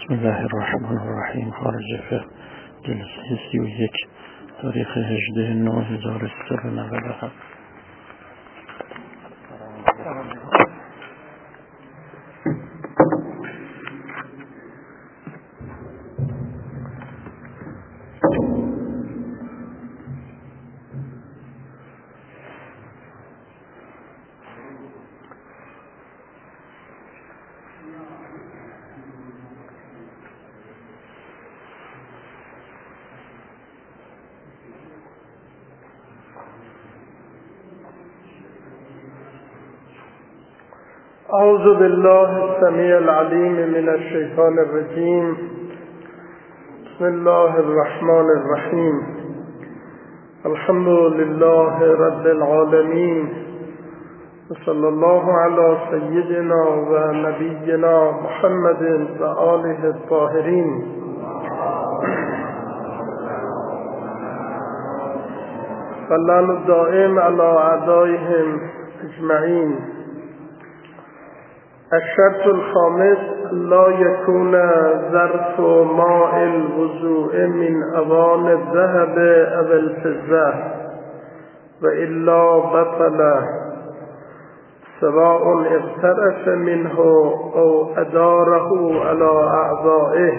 بسم الله الرحمن الرحیم. خارج فقه جلسه 31 تاریخ 18/9/1397. اعوذ بالله السمیع العلیم من الشیطان الرجیم. بسم الله الرحمن الرحیم. الحمد لله رب العالمین و صلی الله علی سیدنا و نبینا محمد و آله الطاهرین. واللعن الدائم علی اعدائهم اجمعین. الشرط الخامس لا يكون ظرف ماء الوضوء من اوان الذهب او الفضة والا بطل سواء اغترف منه او اداره على اعضائه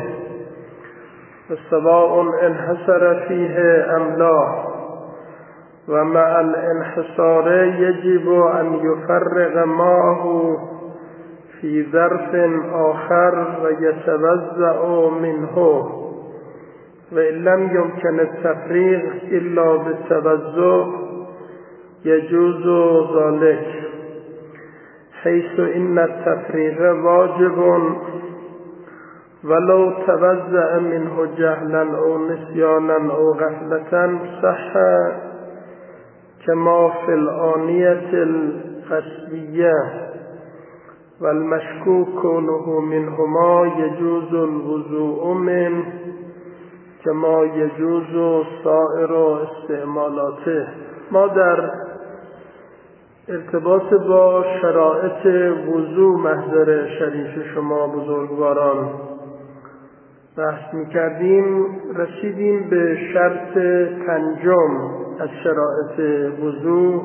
وسواء انحصر فيه ام لا ومع الانحصار يجب ان يفرغ ماءه في ظرف آخر ويتوزع منه وإن لم يمكن التفريغ إلا بالتوزع يجوز ذلك حيث إن التفريغ واجب ولو توزع منه جهلا أو نسيانا أو غفلة صح كما في الآنية القصبية والمشکوک كونه منهما يجوز الوضوء منه كما يجوز سائر استعمالاته. ما در ارتباط با شرایط وضوء محضر شریف شما بزرگواران بحث می‌کردیم. رسیدیم به شرط پنجم از شرایط وضوء.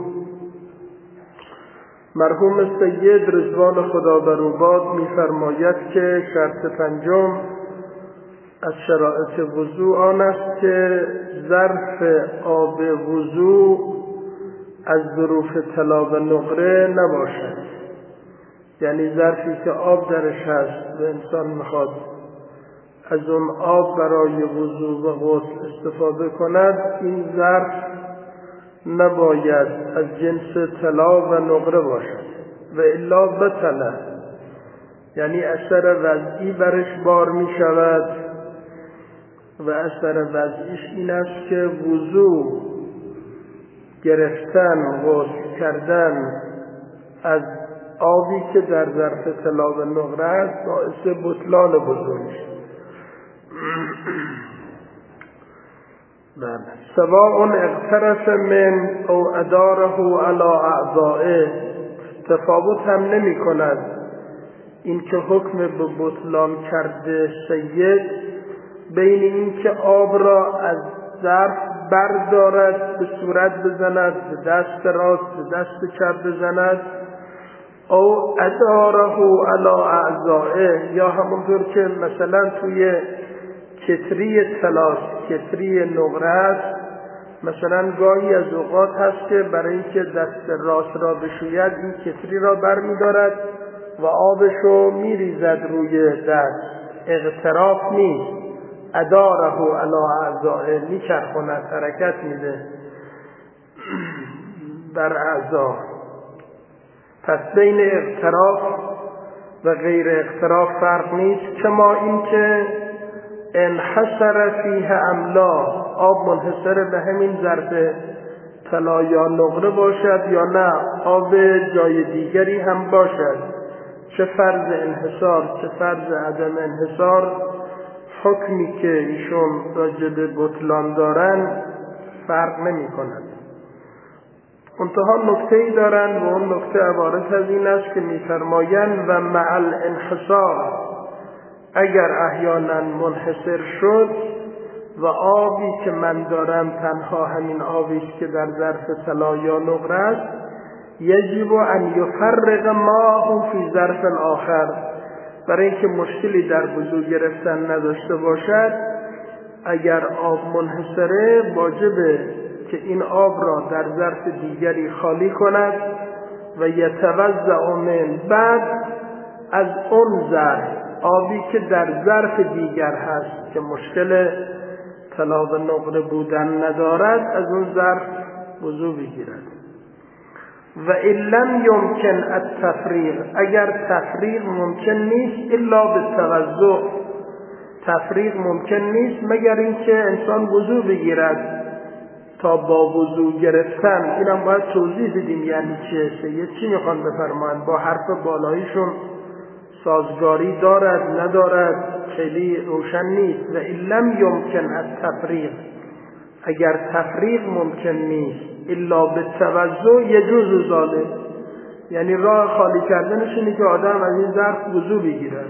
مرحوم سید رضوان خدا بر او باد می‌فرماید که شرط پنجم از شرایط وضوء آن است که ظرف آب وضوء از ظروف طلا و نقره نباشد. یعنی ظرفی که آب درش هست و انسان میخواد از اون آب برای وضوء و غسل استفاده کند، این ظرف نباید از جنس طلا و نقره باشد و الا بطل، یعنی اثر وضعی برش بار می شود و اثر وضعیش این است که وضوء گرفتن غسل کردن از آبی که در ظرف طلا و نقره است باعث بطلان وضوء میشه. سواء اغترف من او اداره على اعضائه، تفاوت هم نمی کند این که حکم به بطلان کرده سید بین این که آب را از ظرف بردارد به صورت بزند، به دست راست به دست چپ بزند، او اداره على اعضائه، یا همونطور که مثلا توی کتری طلا کتری نقره است، مثلا گاهی از اوقات هست که برای اینکه دست راست را بشوید این کتری را برمی‌دارد و آبشو میریزد روی دست. اغتراف نیست، اداره علی اعضائه، میچرخوند، حرکت میده بر اعضا. پس بین اغتراف و غیر اغتراف فرق نیست. کما این که انحصر فیه املا، آب منحصر به همین ظرف طلا یا نقره باشد یا نه آب جای دیگری هم باشد، چه فرض انحصار چه فرض عدم انحصار، حکمی که ایشون راجع به بطلان دارن فرق نمی کند. منتها نکته‌ای دارن و اون نکته عبارت از این است که می‌فرمایند و مع الانحصار، اگر احیانا منحصر شد و آبی که من دارم تنها همین آبی است که در ظرف طلا یا نقره است، یجب ان یفرق ماءه فی ظرف آخر، برای اینکه مشکلی در وضو گرفتن نداشته باشد اگر آب منحصره واجبه که این آب را در ظرف دیگری خالی کند و یتوضأ من، بعد از اون ظرف آبی که در ظرف دیگر هست که مشکل طلا و نقره بودن ندارد از اون ظرف وضو بگیرد. و ان لم یمکن التفریق، اگر تفریق ممکن نیست الا بالتوضؤ، تفریق ممکن نیست مگر اینکه انسان وضو بگیرد تا با وضو گرفتن، اینم باید توضیح بدیم یعنی چی میخوان بفرمایند، با حرف بالاییشون سازگاری دارد ندارد خیلی روشن نیست. و ان لم یمکن التفریق، اگر تفریق ممکن نیست الا بالتوضؤ یجوز ذلک، یعنی راه خالی کردنش اینه که آدم از این ظرف وضو بگیرد.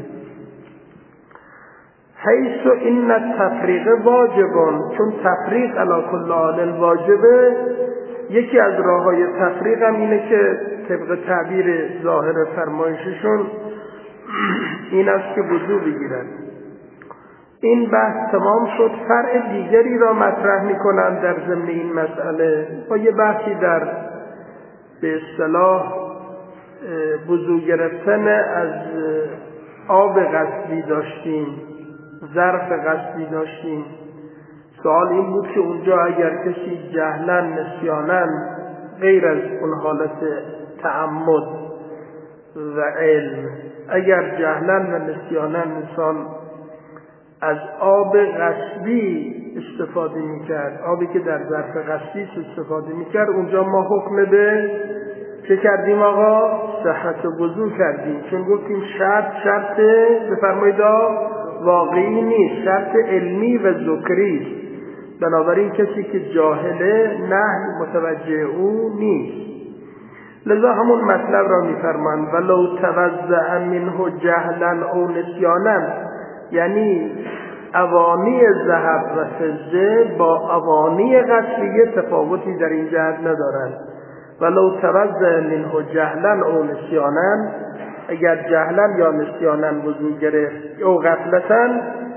حیث این التفریق واجبون، چون تفریق علی کل حال واجبه، یکی از راههای تفریق هم اینه که طبق تعبیر ظاهر فرمایششون این است که وضو بگیرد. این بحث تمام شد. فرع دیگری را مطرح می‌کنند در ضمن این مسئله. با یه بحثی در به اصطلاح وضو گرفتن از آب غسلی داشتیم، ظرف غسلی داشتیم. سوال این بود که اونجا اگر کسی جهلاً نسیاناً غیر از اون حالت تعمد و علم، اگر جهلاً و نسیاناً انسان از آب غسلی استفاده میکرد، آبی که در ظرف غسلی استفاده میکرد، اونجا ما حکم به چه کردیم آقا؟ صحت وضو کردیم، چون گفتیم شرط بفرمایید واقعی نیست، شرط علمی و ذکری است. بنابراین کسی که جاهله نهی متوجه او نیست. لذا همون مطلب را میفرمایند ولو توضأ منه جهلا او نسیانا، یعنی اوانی ذهب و فضه با اوانی غسلی تفاوتی در این جهت ندارند. ولو توضأ منه جهلا او نسیانا، اگر جهلا یا نسیانا وضو گرفت او غفلتا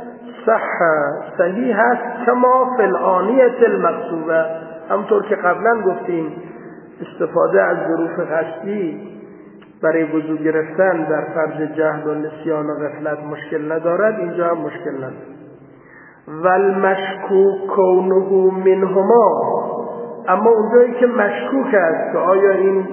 صحیح است کما فی الآنیة المقصوبه، همطور که قبلا گفتیم استفاده از ظروف غسلی برای وضو گرفتن در فرض جهل و نسیان و غفلت مشکل ندارد، اینجا هم مشکل ندارد. والمشکوک کونه منهما، اما اونجایی که مشکوک است که آیا این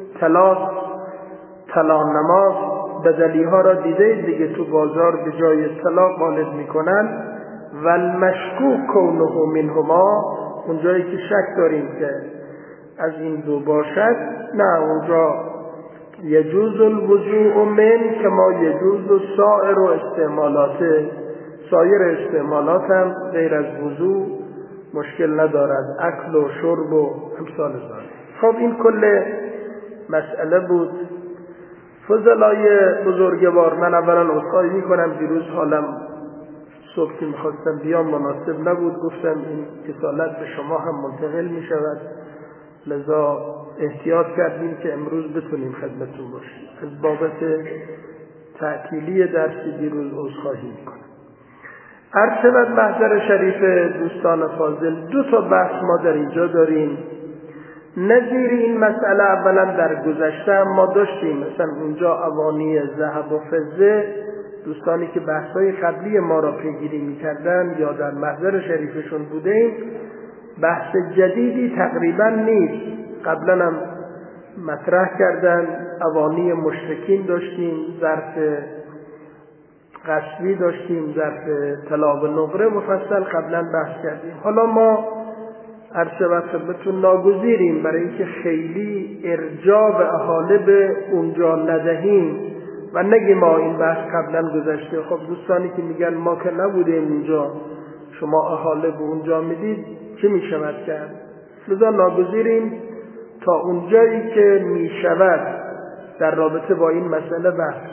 طلا نماز بدلی ها را دیده دیگه تو بازار به جای طلا غالب میکنن، والمشکوک کونه منهما، اونجایی که شک داریم که از این دو باشد، نه اونجا یجوز الوضوء من کما یجوز سایر استعمالات، سایر استعمالات هم غیر از وضوء مشکل ندارد، اکل و شرب و امثال ذلک. خب این کل مسئله بود. فضلای بزرگوار، من اولا عذرخواهی میکنم دیروز حالم صبح که میخواستم بیام مناسب نبود، گفتم این کسالت به شما هم منتقل میشود، لذا احتیاط کردیم که امروز بتونیم خدمتون باشیم. از بابت تعطیلی درس دیروز عذرخواهی میکنم. عرض شود محضر شریف دوستان فاضل، دو تا بحث ما در اینجا داریم. نظیر این مسئله اولا در گذشته ما داشتیم، مثلا اونجا اوانی ذهب و فضه، دوستانی که بحث‌های قبلی ما را پیگیری می‌کردن یا در محضر شریفشون بودیم، بحث جدیدی تقریبا نیست. قبلا هم مطرح کردن، اوانی مشرکین داشتیم، ظرف غسلی داشتیم، ظرف طلا و نقره مفصل قبلا بحث کردیم. حالا ما عرض و خدمتتون ناگزیریم برای اینکه خیلی ارجاع و احاله به اونجا ندهیم و نگیم ما این بحث قبلا گذشته. خب دوستانی که میگن ما که نبودیم اونجا، شما احاله به اونجا میدید، چه میشود کرد؟ لذا ناگزیریم تا اونجایی که میشود در رابطه با این مسئله بحث کنیم.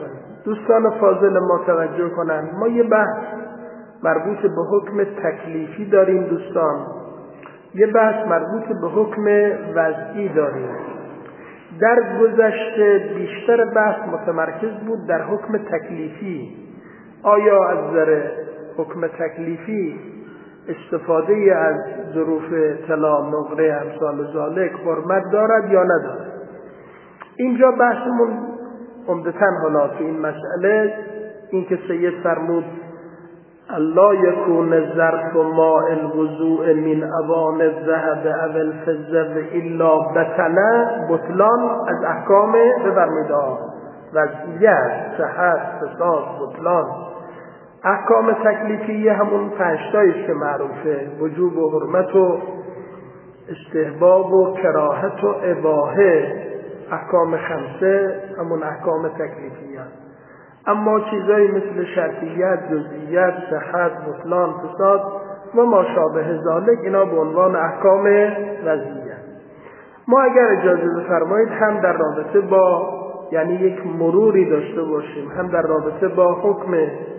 دوستان فاضل ما توجه کنند، ما یه بحث مربوط به حکم تکلیفی داریم دوستان، یه بحث مربوط به حکم وضعی داریم. در گذشته بیشتر بحث متمرکز بود در حکم تکلیفی. آیا از نظر حکم تکلیفی استفاده از ظروف طلا، نقره، امثال ذالک حرمت دارد یا ندارد؟ اینجا بحثمون عمدتاً حالا تو این مسئله این که سید فرمود الله یکون ظرف ماء الوضوء من اوان الذهب او الفضه الا بطلان از احکام بفرمایید وضعیت، صحت، فساد، بطلان. احکام تکلیفی همون 5 تاییست که معروفه: وجوب و حرمت و استحباب و کراهت و اباحه. احکام 5 همون احکام تکلیفی هست. اما چیزایی مثل شرطیت، جزئیات، صحت، بطلان، فساد و ما شابه ذالک، اینا به عنوان احکام وضعیت. ما اگر اجازه بفرمایید هم در رابطه با یعنی یک مروری داشته باشیم، هم در رابطه با حکم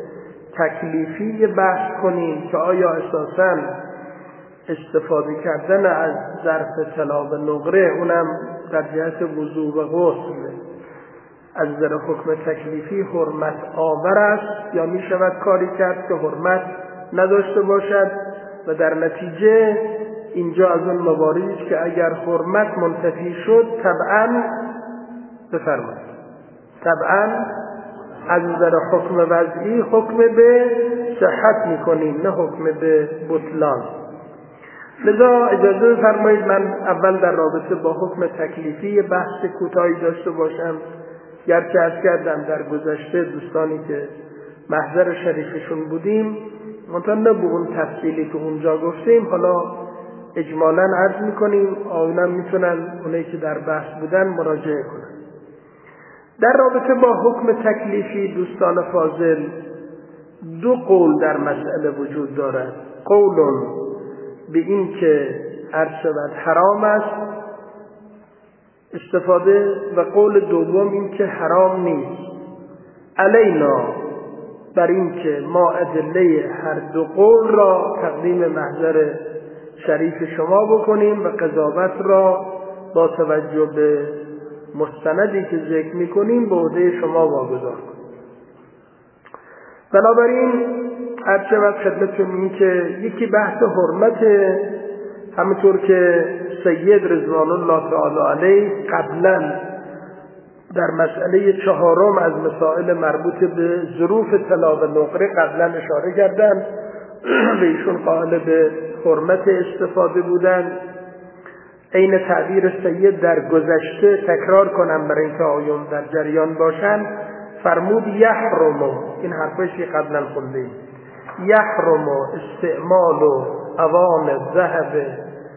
تکلیفی بحث کنیم که آیا اساساً استفاده کردن از ظرف طلا و نقره، اونم در جهت وضو و غسل، از نظر حکم تکلیفی حرمت آور است یا می شود کاری کرد که حرمت نداشته باشد؟ و در نتیجه اینجا از اون مواردی که اگر حرمت منتفی شد طبعاً بفرمایید طبعاً از نظر حکم وضعی حکم به صحت میکنیم، نه حکم به بطلان. لذا اجازه بفرمایید من اول در رابطه با حکم تکلیفی بحث کوتاهی داشته باشم. گرچه عرض کردم در گذشته دوستانی که محضر شریفشون بودیم منتها نه به اون تفصیلی که اونجا گفتیم، حالا اجمالاً عرض میکنیم، آنها میتونن اونایی که در بحث بودن مراجعه کنن. در رابطه با حکم تکلیفی دوستان فاضل 2 قول در مسئله وجود دارد. قول به این که عرض شود حرام است استفاده و قول دوم این که حرام نیست. علینا بر این که ما ادله هر 2 قول را تقدیم محضر شریف شما بکنیم و قضاوت را با توجه به مستندی که ذکر میکنیم به عهده شما واگذار کنیم. بنابراین عرض شود خدمتتون این که یکی بحث حرمت، همونطور که سید رضوان الله تعالی علیه قبلا در مسئله 4 از مسائل مربوط به ظروف طلا و نقره قبلا اشاره کردن و ایشون قائل به حرمت استفاده بودن. این تعبیر سید در گذشته تکرار کنم برای اینکه آیون در جریان باشن، فرمود یحرم، این حرفش قبلا خوندیم، یحرم استعمال اوان الذهب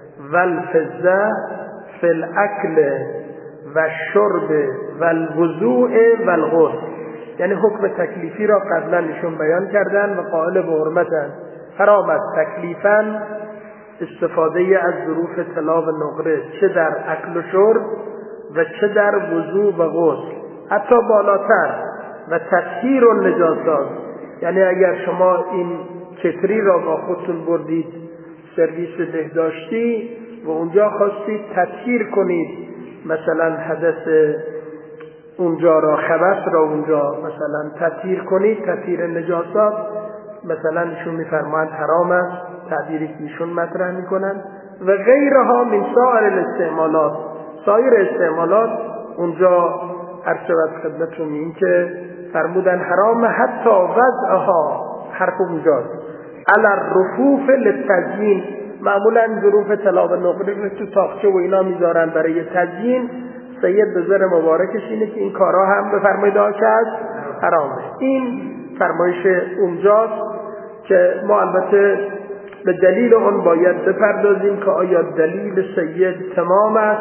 والفضه فی الاکل و الشرب والوضوء والغسل. یعنی حکم تکلیفی را قبلا ایشون بیان کردن و قائل به حرمتن. حرام است تکلیفاً استفاده از ظروف طلا و نقره، چه در اکل و شرب و چه در وضو و غسل، حتی بالاتر و تطهیر النجاسات. یعنی اگر شما این کتری را با خودتون بردید سرویس بهداشتی و اونجا خواستید تطهیر کنید، مثلا حدث اونجا را، خبث را اونجا مثلا تطهیر کنید، تطهیر نجاسات، مثلا ایشون میفرمایند حرام است، تعبیری که ایشون مطرح میکنن و غیرها من سایر الاستعمالات، سایر استعمالات اونجا عرض شود خدمتتون این که فرمودن حرام حتی وضعها، حرف اونجاست، علی الرفوف للتزیین. معمولا ظروف طلا و نقره رو تو تاقچه و اینا میذارن برای تزیین. سید به زر مبارکش اینه که این کارها هم بفرمایید که هست حرامه. این فرمایش اونجاست که ما البته به دلیل اون باید بپردازیم که آیا دلیل سید تمام است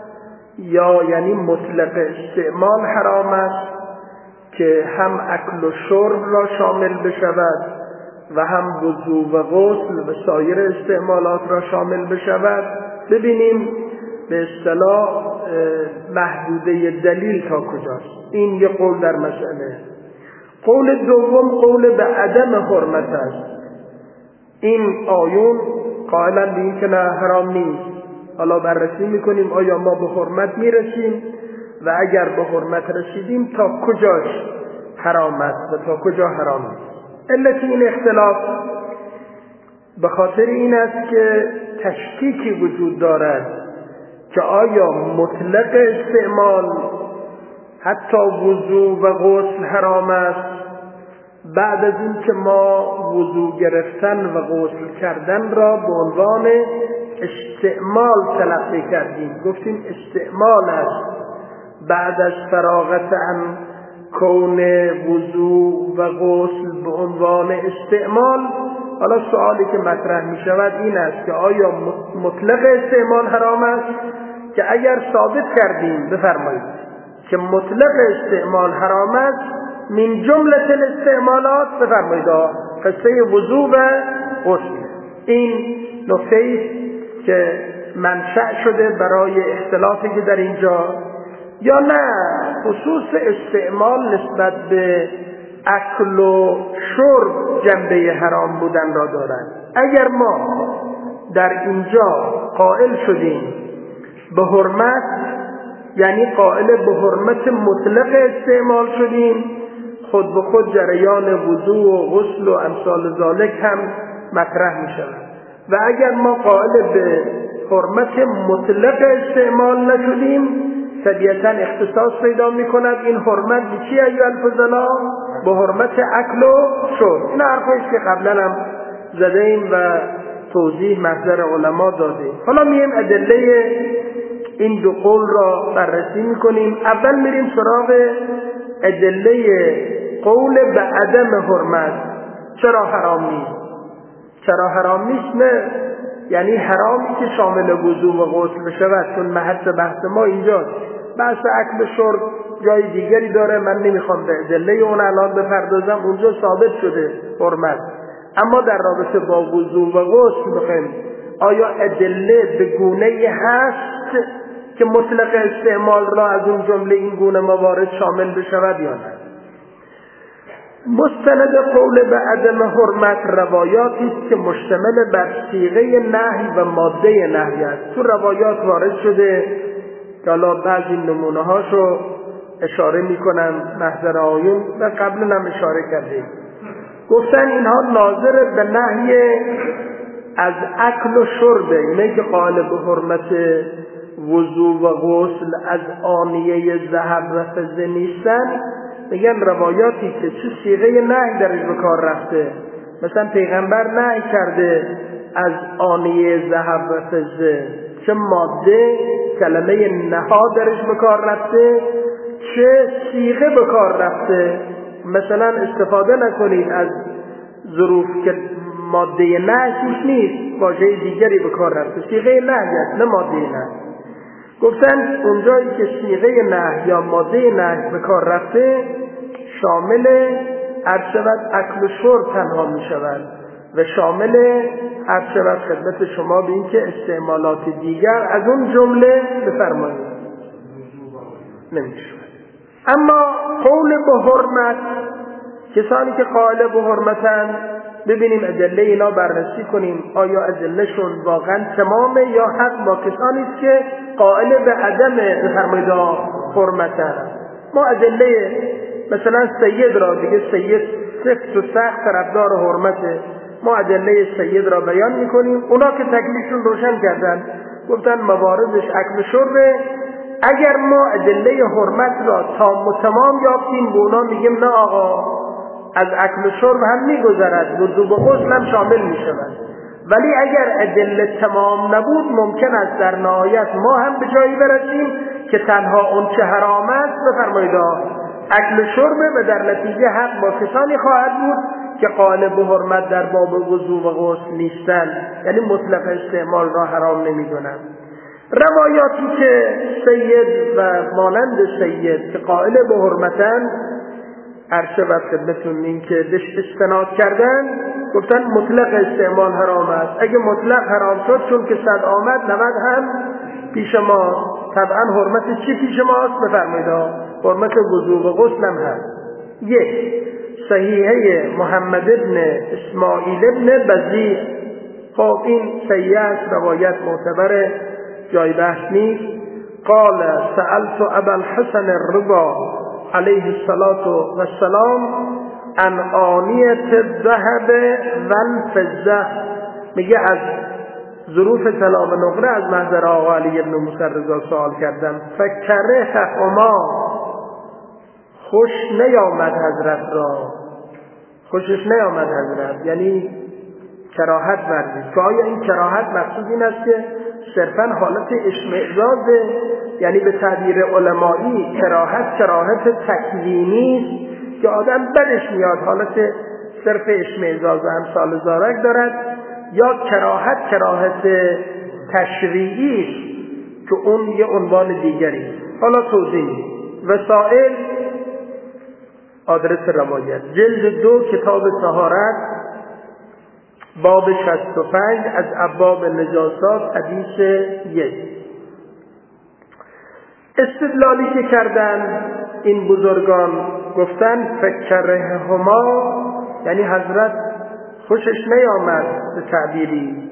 یا یعنی مطلق استعمال حرام است که هم اکل و شرب را شامل بشود و هم وضو و غسل و سایر استعمالات را شامل بشود. ببینیم به اصطلاح محدوده دلیل تا کجاست. این یه قول در مسئله. قول دوم قول به عدم حرمت است. این آیون قائلا به این که نه حرام نیست. حالا بررسی میکنیم آیا ما به حرمت میرسیم و اگر به حرمت رسیدیم تا کجاش حرام است و تا کجا حرام است. علت این اختلاف به خاطر این است که تشکیکی وجود دارد که آیا مطلق استعمال حتی وضو و غسل حرام است بعد از این که ما وضو گرفتن و غسل کردن را به عنوان استعمال تلقی کردیم، گفتیم استعمال است بعد از فراغت عن کون وضو و غسل به عنوان استعمال. حالا سوالی که مطرح می شود این است که آیا مطلق استعمال حرام است؟ که اگر ثابت کردیم بفرمایید که مطلق استعمال حرام است، من جمله الاستعمالات بفرمایید قصه وضو و غسل. این نکته است که منشأ شده برای اختلافی که در اینجا، یا نه خصوص استعمال نسبت به اکل و شرب جنبه حرام بودن را دارد. اگر ما در اینجا قائل شدیم به حرمت، یعنی قائل به حرمت مطلق استعمال شدیم، خود به خود جریان وضو و غسل و امثال ذالک هم مطرح می شود. و اگر ما قائل به حرمت مطلق استعمال نشدیم، طبیعتاً اختصاص پیدا می کند این حرمت به چی ایها الفضلا؟ به حرمت اکل و شرب. این حرفاییست که قبلا هم زده ایم و توضیح محضر علما دادیم. حالا مییم ادله این دو قول را بررسی میکنیم. اول میریم سراغ ادله قول به عدم حرمت. چرا حرام نیست؟ چرا حرام نیست؟ نه یعنی حرامی که شامل وضو و غسل بشود، چون محل بحث ما اینجاست. بحث اکل شرب جای دیگری داره، من نمیخوام به ادله اون الان بپردازم، اونجا ثابت شده حرمت. اما در رابطه با وضو و غسل بخوایم آیا ادله به گونه‌ای هست که مطلق استعمال را از اون جمله این گونه موارد شامل بشود یا نه؟ مستند قول به عدم حرمت روایاتی است که مشتمل بر صیغه نهی و ماده نهی است. تو روایات وارد شده که حالا بعضی نمونه هاشو اشاره میکنم محضر آیون و قبلا هم اشاره کردیم. گفتن اینها ناظر به نهی از اکل و شربه، اینه که قائل به حرمت وضو و غسل از آنیه ذهب و فضه نیستن. میگن روایاتی که چه صیغه نهی درش به کار رفته، مثلا پیغمبر نهی کرده از آنیه ذهب و فضه، چه ماده کلمه نها درش به کار رفته، چه صیغه به کار رفته. مثلا استفاده نکنید از ظروف که ماده نهی توش نیست، واژه دیگری به کار رفته، صیغه نهی است نه ماده نهی. گفتن اونجایی که صیغه نهی یا ماده نهی به کار رفته شامل ارشود اکل و شرب تنها می شود و شامل ارشود خدمت شما به این که استعمالات دیگر از اون جمله بفرمایید نمی شود. اما قول به حرمت، کسانی که قائل به حرمتن، ببینیم ادله اینا بررسی کنیم آیا ادلهشون واقعا تمامه یا حق با کسانی است که قائل به عدم بفرمایید حرمتن. ما ادله مثلا سید را، دیگه سید سخت و سخت طرفدار حرمته، ما ادله سید را بیان میکنیم. اونا که تکلیفشون روشن کردن گفتن مواردش اکل شربه. اگر ما ادله حرمت را تمام یافتیم به اونا میگیم نه آقا، از اکل شرب هم میگذرد، وضو و غسل هم شامل میشود. ولی اگر ادله تمام نبود ممکن است در نهایت ما هم به جایی برسیم که تنها اون چه حرام است بفرمایید اکل شربه و در نتیجه حق با کسانی خواهد بود که قائل به حرمت در باب وضو و غسل نیستند، یعنی مطلق استعمال را حرام نمیدونند. روایاتی که سید و مانند سید که قائل به حرمتن عرشه و خدمتون این که دش استناد کردن گفتن مطلق استعمال حرام است. اگه مطلق حرام شد چون که صد آمد 90 هم پیش ما، طبعا حرمت چی پیش ماست بفرمایید؟ حرمت وضو و غسل هم هست. یک صحیحه محمد ابن اسماعیل ابن بزیع. خب این صحیح است، روایت معتبره، جای بحث نیست. قال سألت ابا الحسن الرضا علیه السلام عن آنیة الذهب والفضة. میگه از ظروف طلا و نقره از محضر آقا علی ابن موسی رضا سوال کردم. فکرههما، خوش نیامد حضرت را، خوشش نیامد حضرت، یعنی کراهت ورزید. که آیا این کراهت مقصود این است که صرفا حالت اشمئزازه، یعنی به تعبیر علمایی کراهت تکوینی است که آدم بدش میاد، حالت صرف اشمئزاز و امثال زارک دارد، یا کراهت تشریعی است که اون یه عنوان دیگری. حالا توضیح وسائل آدرس روایت جلد 2 کتاب طهارت باب 65 از ابواب نجاسات حدیث 1. استدلالی که کردن این بزرگان گفتن فکرهما، یعنی حضرت خوشش نیامد به تعبیری.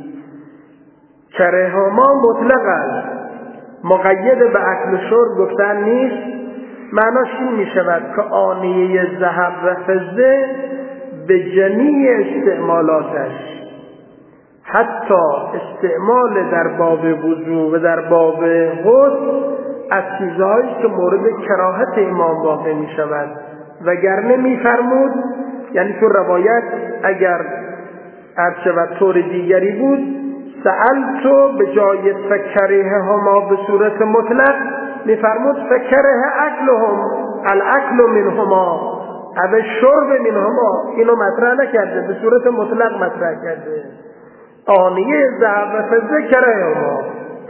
کرهما مطلق است، مقید به اکل و شرب گفتن نیست. معناش این می شود که آنیه ذهب و فضه به جمیع استعمالاتش، حتی استعمال در باب وضو و در باب غسل، از چیزهایی که مورد کراهت امام واقع می شود. وگرنه می فرمود، یعنی تو روایت اگر و طور دیگری بود، سألتو به جای فکره هما به صورت مطلق می فرمود فکره اکلهم، الاکل منهما، او شرب منهما. اینو مطرح نکرده، به صورت مطلق مطرح کرده. آنیه ذهب و فضه کره هما.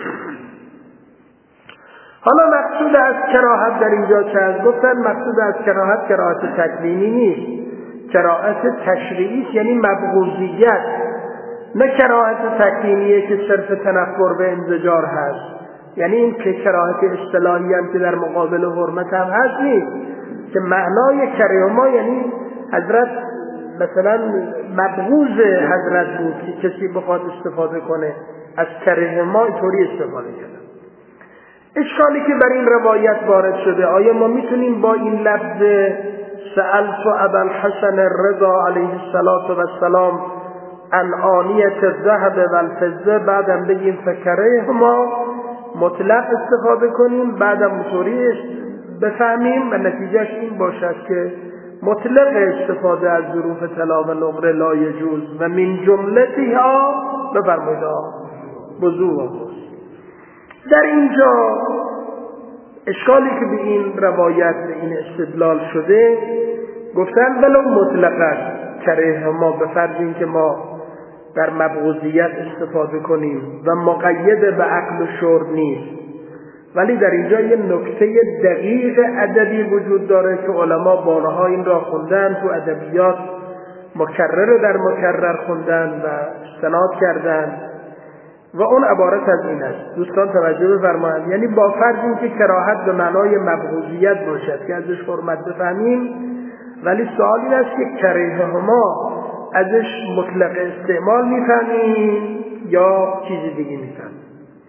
حالا مقصود از کراهت در اینجا چه است؟ گفتن مقصود از کراهت تکوینی نیست، کراهت تشریعی، یعنی مبغوضیت، نه کراهت تکوینیه که صرف تنفر به انزجار هست. یعنی این که کراهت اصطلاحی هم که در مقابل حرمت هم هست نیست، که معنای کرهما یعنی حضرت مثلا مبغوض حضرت بود که کسی بخواد استفاده کنه از کرهما، اینطوری استفاده کنه. اشکالی که بر این روایت وارد شده، آیا ما میتونیم با این لفظ سألت ابا الحسن الرضا علیه السلام عن آنیة الذهب والفضه بعدم بگیم فکرهما مطلق استفاده کنیم، بعدم اونطوری بفهمیم و نتیجهش این باشد که مطلق استفاده از ظروف طلا و نقره لا یجوز و من جملتها بفرمایید وضو و غسل. در اینجا اشکالی که به این روایت به این استدلال شده، گفتن ولو مطلق است کرهما به فرض این که ما در مبغوضیت استفاده کنیم و مقید به عقل و شرب نیست، ولی در اینجا یه نکته دقیق ادبی وجود داره که علما بارها این را خوندن، تو ادبیات مکرر در مکرر خوندن و استناد کردن و اون عبارت از این است. دوستان توجه بفرمایید، یعنی با فرض این که کراهت به معنای مبغوضیت باشد که ازش حرمت بفهمیم، ولی سوال این است که کریههما ازش مطلق استعمال میفهمیم یا چیزی دیگه میفهمیم.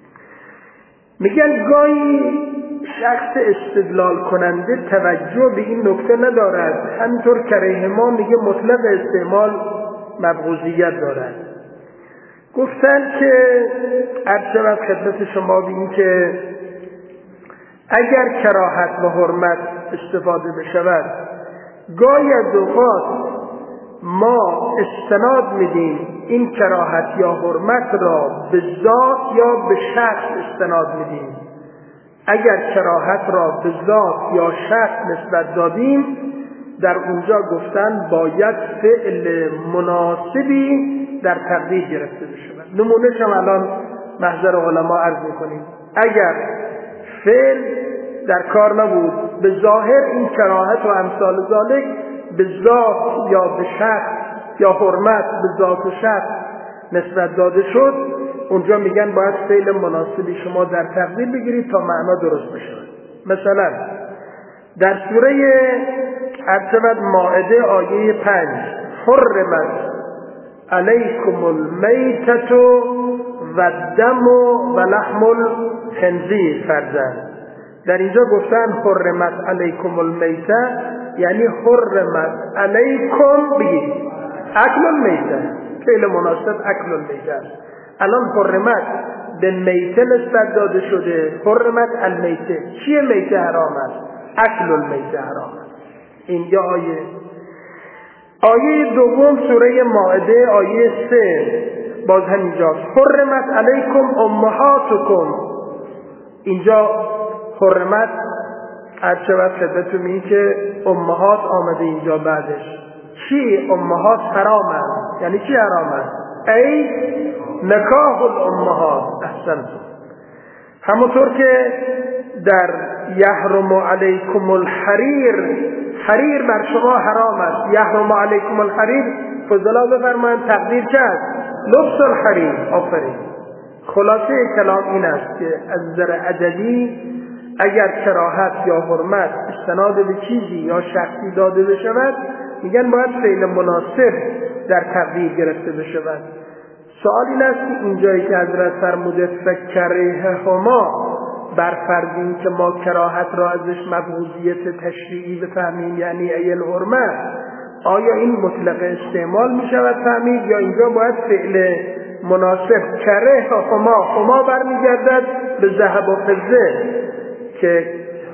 میگن گاهی شخص استدلال کننده توجه به این نکته ندارد، همینطور کریهما میگه مطلق استعمال مبغوضیت دارد. گفتن که عرض خدمت شما به این که اگر کراهت و حرمت استفاده بشود، گاهی از اوقات ما استناد میدیم این کراهت یا حرمت را به ذات یا به شخص استناد میدیم. اگر کراهت را به ذات یا شخص نسبت دادیم، در اونجا گفتن باید فعل مناسبی در تقدیر گرفته بشه. نمونهش هم الان محضر علما عرض میکنیم. اگر فعل در کار نبود، به ظاهر این کراهت و امثال ذالک به ذات یا به شخص یا حرمت به ذات و شخص نسبت داده شد، اونجا میگن باید فعل مناسبی شما در تقدیر بگیرید تا معنا درست بشه. مثلا در سوره ارتبط مائده آیه 5 حرمت علیکم المیتة و الدم و لحم الخنزیر فرزند. در اینجا گفتن حرمت علیکم المیتة یعنی حرمت علیکم بگید اکل المیتة، فعل مناسب اکل المیتة است. الان حرمت به میته نسبت داده شده، حرمت المیته. چیه میته حرام است؟ اکل المیته حرام است. اینجا آیه دوم سوره مائده آیه 3 باز همینجاست. حرمت علیکم امهاتکم. اینجا حرمت هرچقدر خدمتون میگه که امهات آمده اینجا بعدش. چی امهات حرام است؟ یعنی چی حرام است؟ ای نکاح الامهات. احسنتم. همونطور که در یحرم علیکم الحریر، حریر بر شما حرام است. یحرم علیکم الحریر، فضلا بفرمایند تقدیر چه است؟ لبس الحریر. آفرین. خلاصه کلام این است که از نظر ادبی اگر کراهت یا حرمت استناد به چیزی یا شخصی داده بشود، میگن باید فعل مناسب در تقدیر گرفته بشود. سوال این است که اینجایی که حضرت فرموده فکرههما، بر فرض این که ما کراهت را ازش مبغوضیت تشریعی بفهمیم یعنی ای الحرمت، آیا این مطلق استعمال می شود فهمید یا اینجا باید فعل مناسب کرههما برمیگردد به ذهب و فضه که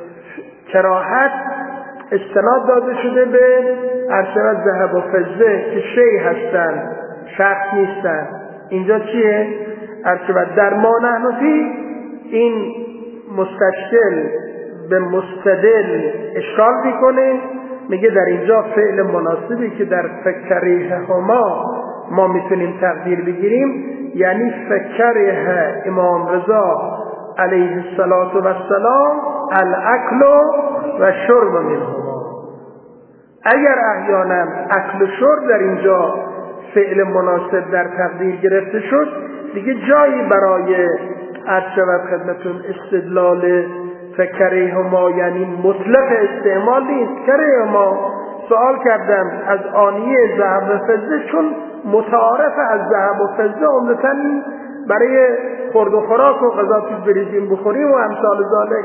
کراهت استناد داده شده به ارشد ذهب و فضه که شی هستند، شخص نیستند. اینجا چیه؟ ارشد در ما نحن فی، این مستشکل به مستدل اشکال میکنه، میگه در اینجا فعل مناسبی که در فکرههما ما میتونیم تقدیر بگیریم یعنی فکره امام رضا علیه السلام الاکل و شرب منهما. اگر احیانا اکل و شرب در اینجا فعل مناسب در تقدیر گرفته شد، دیگه جایی برای عرض شود خدمتون استدلال فکرهما یعنی مطلق استعمال نیست. کرهما سوال کردم از آنیه ذهب و فضه چون متعارف از ذهب و فضه عمدتاً برای خورد و خوراک و غذا پیش بریزیم بخوریم و امثال ذالک.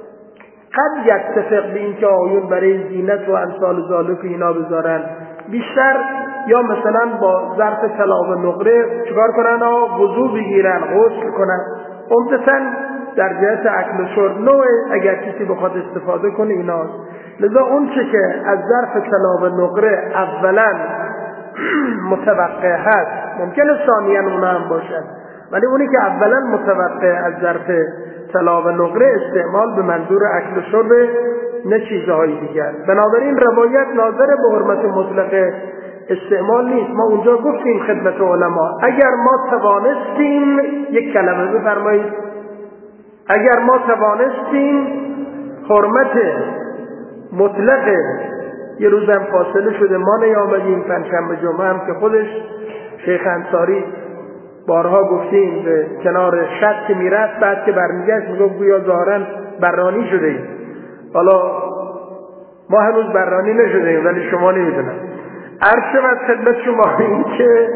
قد یتفق به این که آیون برای زینت و امثال ذالک اینا بذارن، بیشتر یا مثلا با ظرف طلا و نقره چیکار کنن؟ وضو بگیرن، غسل کنن. عمدتاً در جهت اکل و شرب نوع اگر کسی بخواد استفاده کنه ایناست. لذا اون چه که از ظرف طلا و نقره اولا متوقع هست، ممکنه ثانیاً اونا هم باشد، ولی اونی که اولا متوقع از ظرف طلا و نقره استعمال به منظور اکل و شرب، نه چیزهای دیگر. بنابراین روایت ناظر به حرمت مطلق استعمال نیست. ما اونجا گفتیم خدمت علما اگر ما توانستیم، یک کلمه بفرمایید، اگر ما توانستیم حرمت مطلق، یه روزم فاصله شده ما نیامدیم، پنجشنبه جمعه هم که خودش شیخ انصاری بارها گفتیم به کنار شط که میرفت، بعد که برمیگشت میگفت گویا ظاهراً برانی شده ایم. حالا ما هنوز برانی نشده ایم ولی شما نمیدونم. عرض شود خدمت شما این که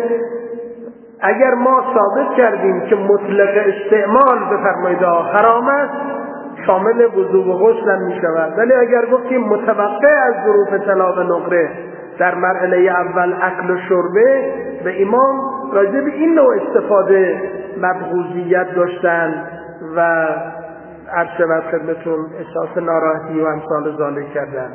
اگر ما ثابت کردیم که مطلق استعمال بفرمایید حرام است، شامل وضو و غسل هم می شود. ولی اگر گفتیم متوقع از ظروف طلا و نقره در مرحله اول اکل و شربه، به امام راجع به این نوع استفاده مبغوضیت داشتن و عرض شود خدمتون احساس ناراحتی و امثال ذالک کردن.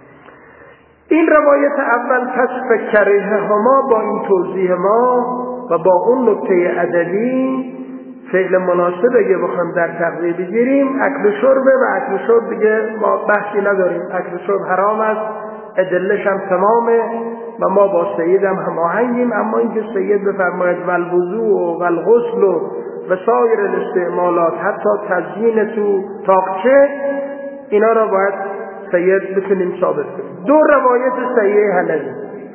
این روایت اول پس فکرههما با این توضیح ما و با اون نکته ادبی فعل مناسب اگه بخوام در تقدیر بگیریم اکل و شربه و اکل و شرب دیگه ما بحثی نداریم. اکل و شرب حرام است، ادلش هم تمامه و ما با سید هم هماهنگیم. اما اینکه سید بفرماید والوضوء و والغسل و سایر الاستعمالات حتی تزیین تو تاقچه، اینا را باید سید بتونیم ثابت کنیم. دو روایت صحیح حنفی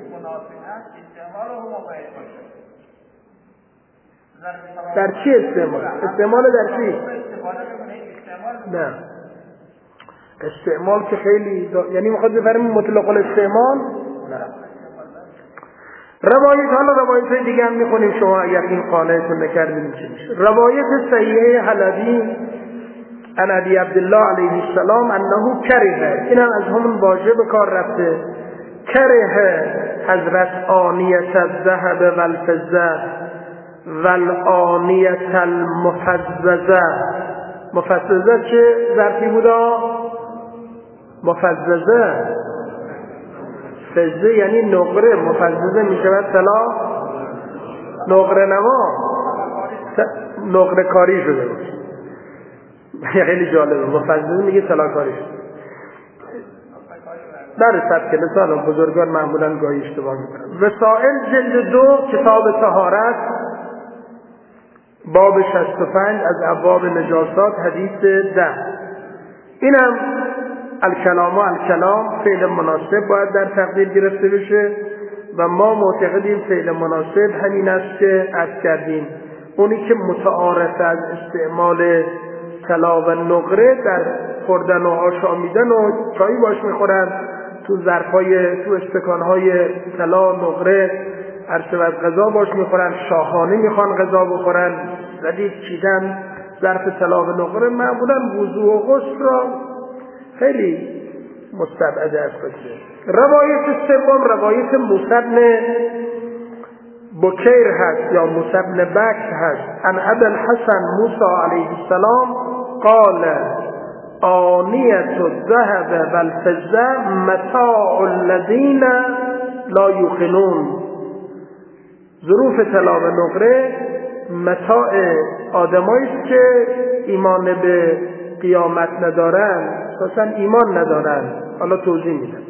در چی استعمال؟ استعمال در چی؟ نه استعمال که خیلی یعنی میخواد بفرمایید مطلق الاستعمال نه. روایت، حالا روایت دیگه هم میخونیم شما اگر این قانعتون نکردین چی میشه. روایت صحیحه حلبی عن ابی عبدالله علیه السلام انه کره، این هم از همون واژه به کار رفته، کره حضرت آنیت الذهب والفضه والآنیت المفززه. مفززه چه ظرفی بودا؟ مفززه فزه یعنی نقره، مفززه می شود طلا، نقره نما، نقره کاری شده باشه. خیلی جالبه، مفززه میگه طلا کاری شده. در سبک لسان بزرگان معمولا گاهی اشتباه میکنن. وسائل جلد 2 کتاب طهارت باب 65 از ابواب نجاسات حدیث 10. اینم الکلام و الکلام فعل مناسب باید در تقدیر گرفته بشه و ما معتقدیم فعل مناسب همین است که عرض کردیم، اونی که متعارف از استعمال طلا و نقره در خوردن و آشامیدن و چایی باش میخورن، تو ظرفای تو استکانهای طلا نقره عرض از غذا باش میخورن، شاهانه میخوان غذا بخورن، ردیف چیدن ظرف طلا و نقره، معمولا وضو و غسل را خیلی مستبعده از بشه. روایت سوم روایت موسی بن بکیر هست یا موسی بن بکر هست. عن ابی الحسن موسی علیه السلام قال آنیت الذهب والفضه متاع الذین لا یوقنون. ظروف طلا و نقره متاع آدمایی است که ایمان به قیامت ندارن، اساساً ایمان ندارن. حالا توضیح میدم.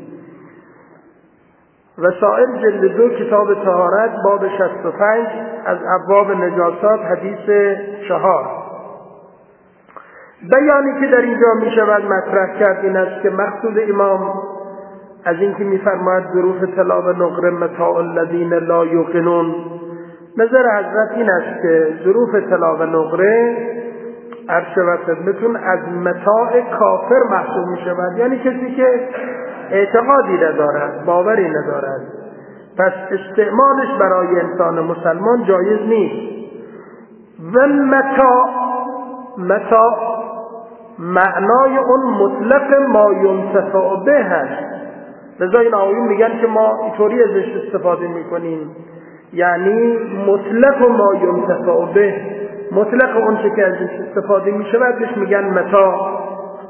وسائل جلد 2 کتاب طهارت باب 65 از ابواب نجاسات حدیث 4. بیانی که در اینجا می شود مطرح کرد این است که مقصود امام از این که می فرماید ظروف طلا و نقره متاع الذین لا یوقنون، نظر حضرت این است که ظروف طلا و نقره عرض و خدمتون از متاع کافر محسوب می شود، یعنی کسی که اعتقادی ندارد، باوری ندارد، پس استعمالش برای انسان مسلمان جایز نیست. و متاع معنای اون مطلق ما ینتفع به هست. لذا این آقایون میگن که ما اینطوری ازش استفاده میکنیم، یعنی مطلق ما ینتفع به، مطلق اون چه که ازش استفاده میشود بهش میگن متاع.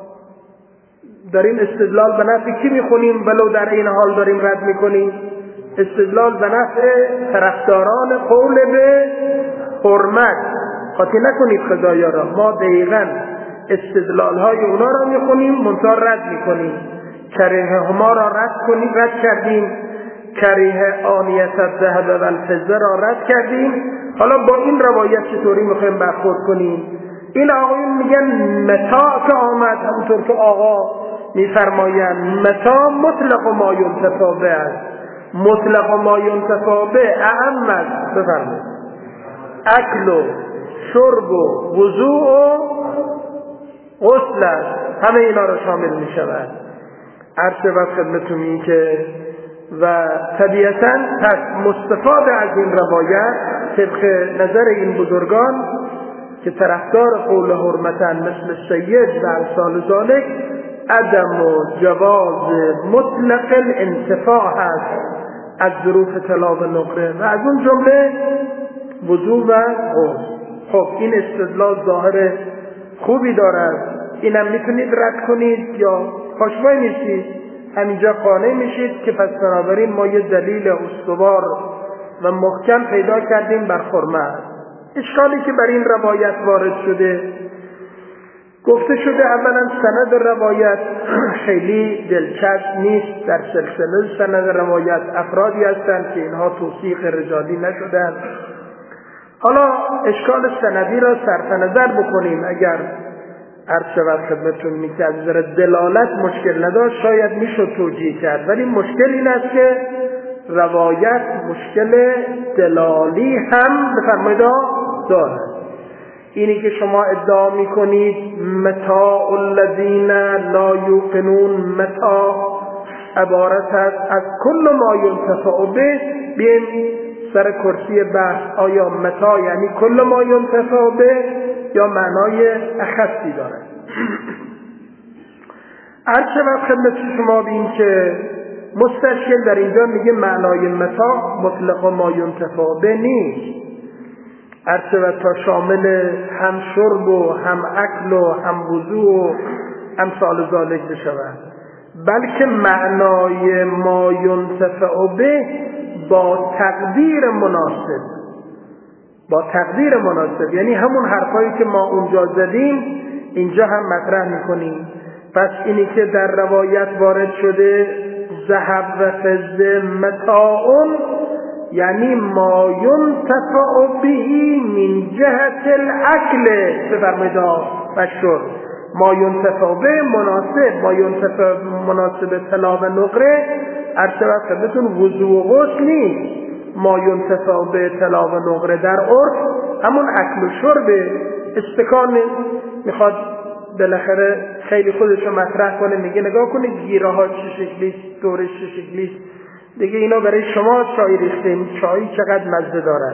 داریم استدلال به نفع کی میخونیم ولو در این حال داریم رد میکنیم؟ استدلال به نفع طرفداران قول به حرمت. قاطی نکنید خدایا را، ما دقیقاً استدلال های اونا را میخونیم منتها رد میکنیم. کریه هما را رد کردیم، کریه آنیت الذهب والفضه را رد کردیم. حالا با این روایت چطوری میخوایم برخورد کنیم؟ این آقایون میگن متاع که آمد همونطور که آقا میفرمایند متاع مطلق ما ینتفع به است. مطلق ما ینتفع به اعم است. بفرمایید اکل و شرب و وضوء و غسل است، همه اینا را شامل می شود. عرض و خدمتون این که و طبیعتاً پس مستفاد از این روایت طبق نظر این بزرگان که طرفدار قول حرمتن مثل سید و امثال ذالک عدم و جواز مطلق الانتفاع هست از ظروف طلا و نقره و از اون جمله وضو و غسل. خب این استدلال ظاهر خوبی دارد، اینم میتونید رد کنید یا پاشوای میشید، همینجا قانع میشید که پس بنابراین ما یه دلیل استوار و محکم پیدا کردیم بر حرمت. اشکالی که بر این روایت وارد شده، گفته شده اولا سند روایت خیلی دلچسب نیست، در سلسله سند روایت افرادی هستند که اینها توثیق رجالی نشدند. حالا اشکال سندی را صرف نظر بکنیم، اگر عرض شود خدمتتون میگه از نظر دلالت مشکل نداشت شاید میشد توجیه کرد، ولی مشکل این است که روایت مشکل دلالی هم بفرمایید دارد. اینی که شما ادعا میکنید متاع الذین لا یوقنون متاع عبارت است از کل ما ینتفع به. بیایم سر کرسی بحث آیا متاع یعنی کل ما ینتفع به یا معنای اخصی دارد. هرچه وقت خدمت شما بین که مستشکل در اینجا میگه معنای متاع مطلق ما ینتفع به نیست، هرچه وقت تا شامل هم شرب و هم اکل و هم وضوء و هم سال ذالک بشود، بلکه معنای ما ینتفع به با تقدیر مناسب، با تقدیر مناسب، یعنی همون حرفایی که ما اونجا زدیم اینجا هم مطرح میکنیم. پس اینی که در روایت وارد شده ذهب و فضه متاعون یعنی ما ینتفع به من جهت الاکل بفرمایید و شرب. ما ینتفع به مناسب، ما ینتفع مناسب طلا و نقره ارشبت خدمتون وضوء و غسل نیست. ما ینتفع به طلا و نقره در عرف همون اکل و شرب. استکان میخواد بالاخره خیلی خودشو مطرح کنه، میگه نگاه کنید گیره ها چه شکلیست، دورش چه شکلیست، دیگه اینا برای شما چای ریختیم، چای چقدر مزه دارد.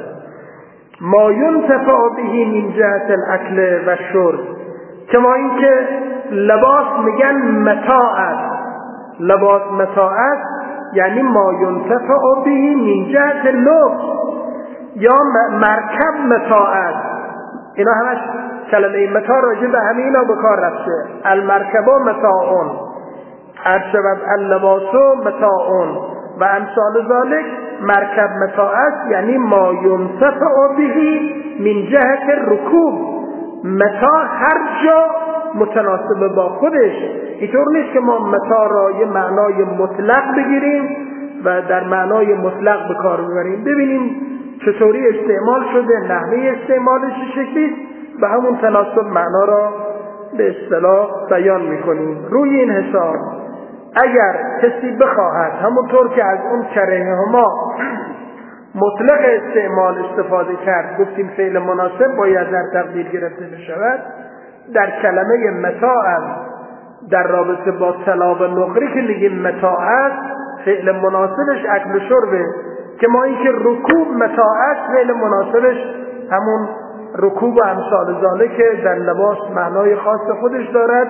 ما ینتفع به من جهت الاکل و شرب، کما این که لباس میگن متاع است، لباس متاع است یعنی ما ینتفع به من جهت لبس، یا مرکب متاع است. اینا همش کلمه متاع راجع به همه اینا به کار رفته. المرکب متاعون، هرشبت اللباس متاعون و امثال ذالک. مرکب متاع است یعنی ما ینتفع به من جهت رکوب. متاع هر جا متناسب با خودش، اینطور نیست که ما متاع را یه معنای مطلق بگیریم و در معنای مطلق به کار ببریم. ببینیم چطوری استعمال شده، نحوه استعمالش شکلی به همون تناسب معنا را به اصطلاح بیان میکنیم. روی این حساب اگر کسی بخواهد همونطور که از اون کره ما مطلق استعمال استفاده کرد، گفتیم فعل مناسب باید در تقدیر گرفته بشود، در کلمه متاع در رابطه با طلا و نقره که میگیم متاع است، فعل مناسبش اکل و شربه. که ما این که رکوب متاع است، فعل مناسبش همون رکوب و امثال ذالک که در لباس معنای خاص خودش دارد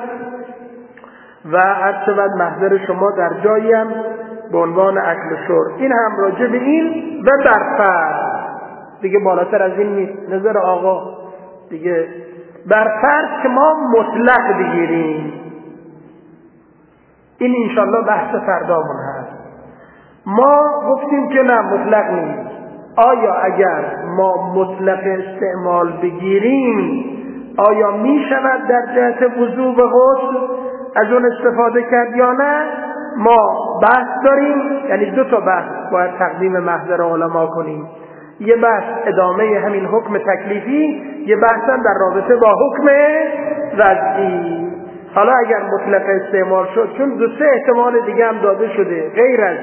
و هرچند محضر شما در جایی هم به عنوان اکل و شرب. این هم راجع به این و برفرض دیگه بالاتر از این نیست، نظر آقا دیگه. برفرض که ما مطلق بگیریم، این انشالله بحث فردامون هست. ما گفتیم که نه مطلق نیست. آیا اگر ما مطلق استعمال بگیریم آیا می شود در جهت وضوء و غسل از اون استفاده کرد یا نه؟ ما بحث داریم، یعنی دو تا بحث باید تقدیم محضر علما کنیم. یه بحث ادامه همین حکم تکلیفی، یه بحث هم در رابطه با حکم وضعی. حالا اگر مطلق استعمال شد، چون دو سه احتمال دیگه هم داده شده غیر از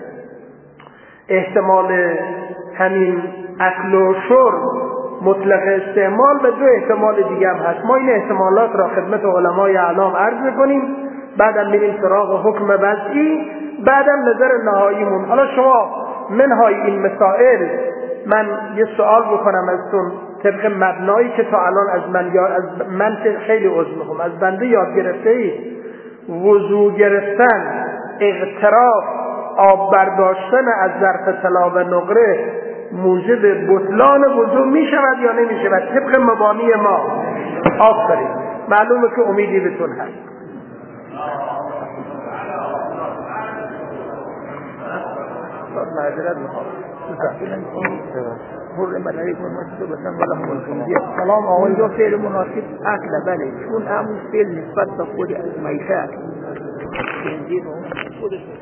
احتمال همین اکل و شرب مطلق استعمال، به دو احتمال دیگه هم هست. ما این احتمالات را خدمت علمای اعلام عرض میکنیم، بعدم میریم سراغ حکم وضعی، بعدم نظر نهاییمون. حالا شما منهای این مسائل من یه سوال بکنم ازتون طبق مبنایی که تا الان از من خیلی عذر میخوام از بنده یاد گرفته اید. وضو گرفتن، اغتراف، آب برداشتن از ظرف طلا و نقره موجب بطلان وضو می شود یا نمی شود طبق مبانی ما؟ آفرین، معلومه که امیدی بهتون هست. معذرت میخوام. سلام آقای دو فعل مناسب اکل بله، چون همون فعل نسبت به خود معیشت